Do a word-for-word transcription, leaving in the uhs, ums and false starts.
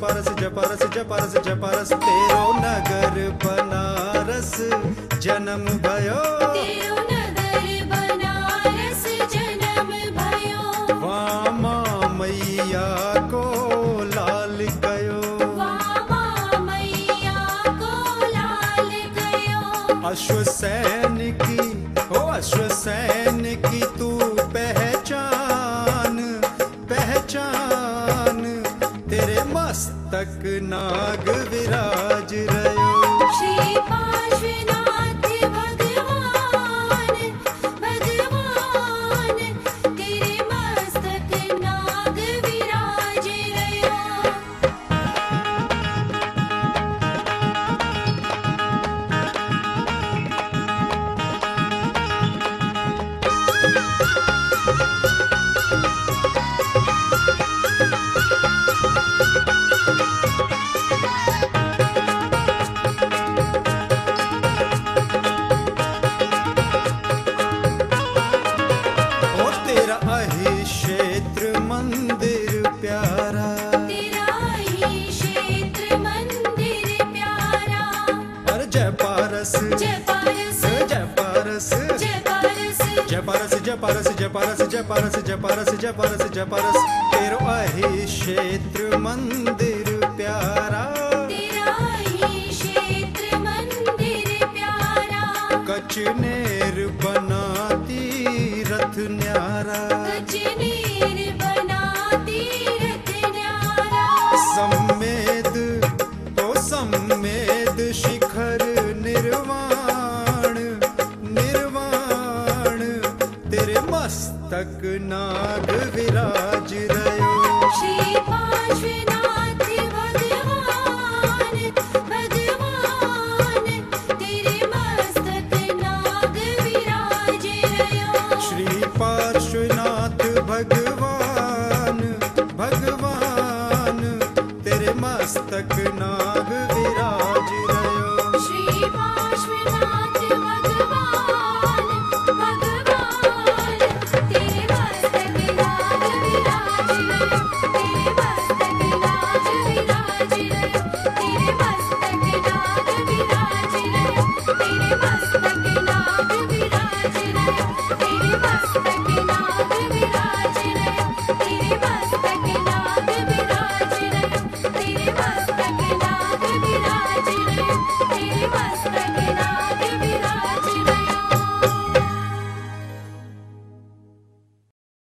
जपारस जपारस जपारस जपारस तेरो नगर बनारस जन्म भयो तेरो नगर बनारस जन्म भयो वामा मैया को लाल गयो वामा मैया को लाल गयो अश्वसैन की ओ अश्वसैन की तू पहचान पहचान तेरे मस्तक नाग विराज रयो श्री पार्श्वनाथ भगवान भगवान तेरे मस्तक नाग विराज रयो क्षेत्र मंदिर प्यारा तेरा ही क्षेत्र मंदिर प्यारा अरे जय पारस जय पारस जय पारस जय पारस जय पारस जय पारस जय पारस जय पारस जय पारस जय पारस जय पारस तेरो अहि क्षेत्र मंदिर प्यारा तेरा ही क्षेत्र मंदिर प्यारा कचनेर बनाती रथ न्यारा कचनेर बनाती रथ न्यारा सम्मेद ओ सम्मेद शिखर निर्वाण निर्वाण तेरे मस्तक नाग विराज रयो श्री पार्श्वनाथ भगवान भगवान तेरे मस्तक नाग विराज रयो श्री पार्श्वनाथ भगवान भगवान तेरे मस्तक नाग विराज रयो